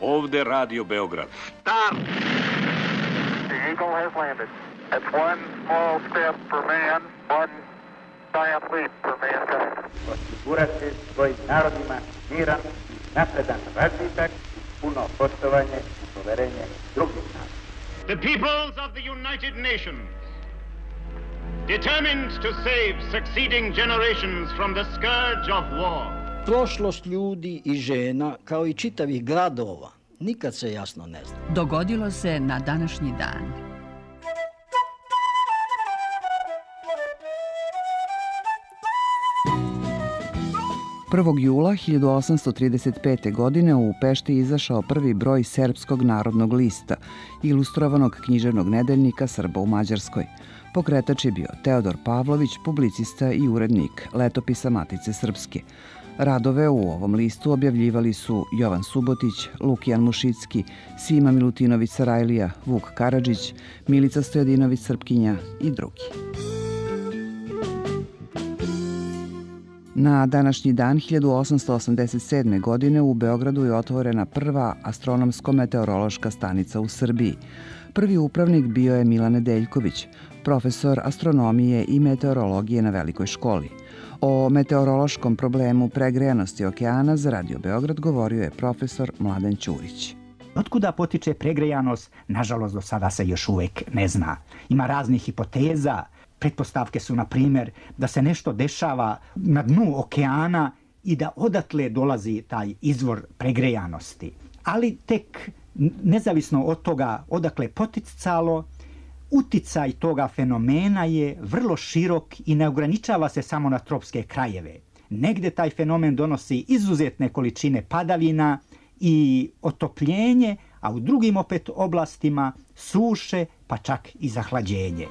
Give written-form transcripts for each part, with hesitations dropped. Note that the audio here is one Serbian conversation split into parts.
Ovde Radio Beograd. Start! The Eagle has landed. It's one small step for man, one giant leap for mankind. Osigurati svojim narodima miran i napredan razvitak, puno poštovanje i poverenje drugih naroda. The peoples of the United Nations, determined to save succeeding generations from the scourge of war. Prošlost ljudi i žena, kao i čitavih gradova, nikad se jasno ne zna. Dogodilo se na današnji dan. Prvog jula 1835. godine u Pešti izašao prvi broj Serbskog narodnog lista, ilustrovanog književnog nedeljnika Srba u Mađarskoj. Pokretač je bio Teodor Pavlović, publicista i urednik Letopisa Matice Srpske. Radove u ovom listu objavljivali su Jovan Subotić, Lukijan Mušicki, Sima Milutinović Sarajlija, Vuk Karadžić, Milica Stojadinović Srpkinja i drugi. Na današnji dan 1887. godine u Beogradu je otvorena prva astronomsko-meteorološka stanica u Srbiji. Prvi upravnik bio je Milan Nedeljković, profesor astronomije i meteorologije na Velikoj školi. O meteorološkom problemu pregrejanosti okeana za Radio Beograd govorio je profesor Mladen Ćurić. Otkuda potiče pregrejanost, nažalost do sada se još uvek ne zna. Ima raznih hipoteza. Pretpostavke su, na primjer, da se nešto dešava na dnu okeana i da odatle dolazi taj izvor pregrejanosti. Ali tek nezavisno od toga odakle poticalo, uticaj toga fenomena je vrlo širok i ne ograničava se samo na tropske krajeve. Negde taj fenomen donosi izuzetne količine padavina i otopljenje, a u drugim opet oblastima suše, pa čak i zahlađenje.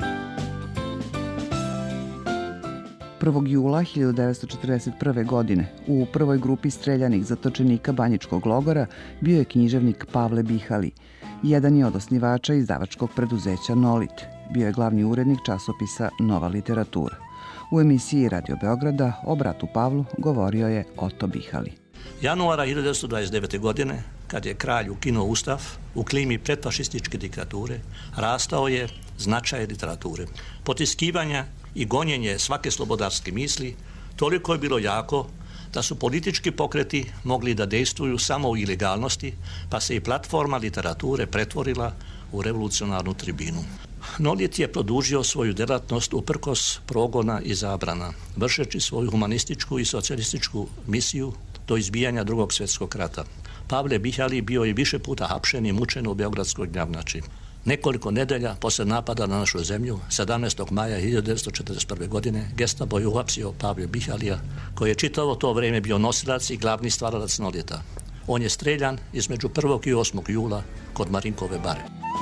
1. jula 1941. godine u prvoj grupi streljanih zatočenika Banjičkog logora bio je književnik Pavle Bihali. Jedan je od osnivača izdavačkog preduzeća Nolit. Bio je glavni urednik časopisa Nova literatura. U emisiji Radio Beograda o bratu Pavlu govorio je Oto Bihali. Januara 1929. godine, kad je kralj ukinuo ustav, u klimi predfašističke diktature, rastao je značaj literature. Potiskivanja i gonjenje svake slobodarske misli toliko je bilo jako da su politički pokreti mogli da dejstvuju samo u ilegalnosti, pa se i platforma literature pretvorila u revolucionarnu tribinu. Nolit je produžio svoju delatnost uprkos progona i zabrana, vršeći svoju humanističku i socijalističku misiju do izbijanja Drugog svjetskog rata. Pavle Bihali bio je više puta hapšen i mučen u Beogradskoj gnjavnači. Nekoliko nedelja posle napada na našu zemlju, 17. maja 1941. godine, Gestapo je uhapsio Pavle Bihalija, koji je čitavo to vreme bio nosilac i glavni stvaralac Nolita. On je streljan između 1. i 8. jula kod Marinkove bare.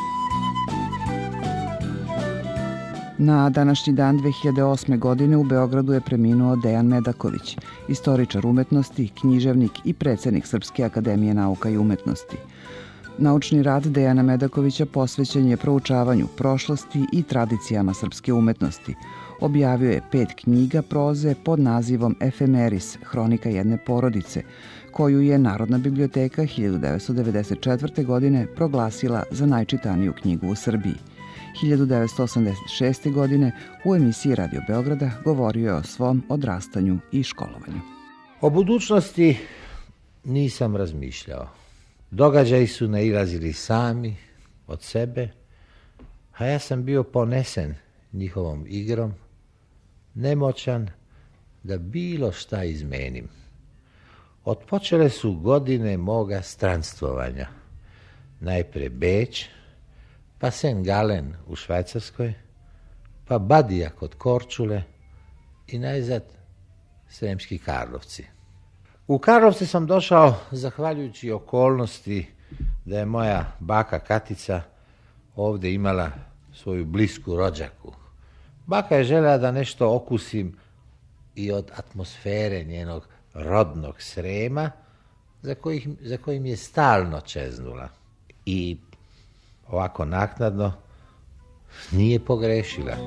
Na današnji dan 2008. godine u Beogradu je preminuo Dejan Medaković, istoričar umetnosti, književnik i predsjednik Srpske akademije nauka i umetnosti. Naučni rad Dejana Medakovića posvećen je proučavanju prošlosti i tradicijama srpske umetnosti. Objavio je 5 knjiga proze pod nazivom Efemeris, hronika jedne porodice, koju je Narodna biblioteka 1994. godine proglasila za najčitaniju knjigu u Srbiji. 1986. godine u emisiji Radio Beograda govorio je o svom odrastanju i školovanju. O budućnosti nisam razmišljao. Događaji su nailazili sami od sebe, a ja sam bio ponesen njihovom igrom, nemoćan da bilo šta izmenim. Otpočele su godine moga stranstvovanja. Najpre Beč, pa St. Gallen u Švajcarskoj, pa Badija kod Korčule i najzad Sremski Karlovci. U Karlovce sam došao zahvaljujući okolnosti da je moja baka Katica ovdje imala svoju blisku rođaku. Baka je željela da nešto okusim i od atmosfere njenog rodnog Srema, za kojim je stalno čeznula. I ovako naknadno nije pogrešila.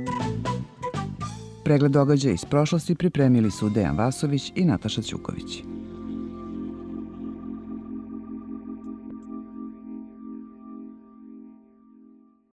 Pregled događaja iz prošlosti pripremili su Dejan Vasović i Nataša Ćuković.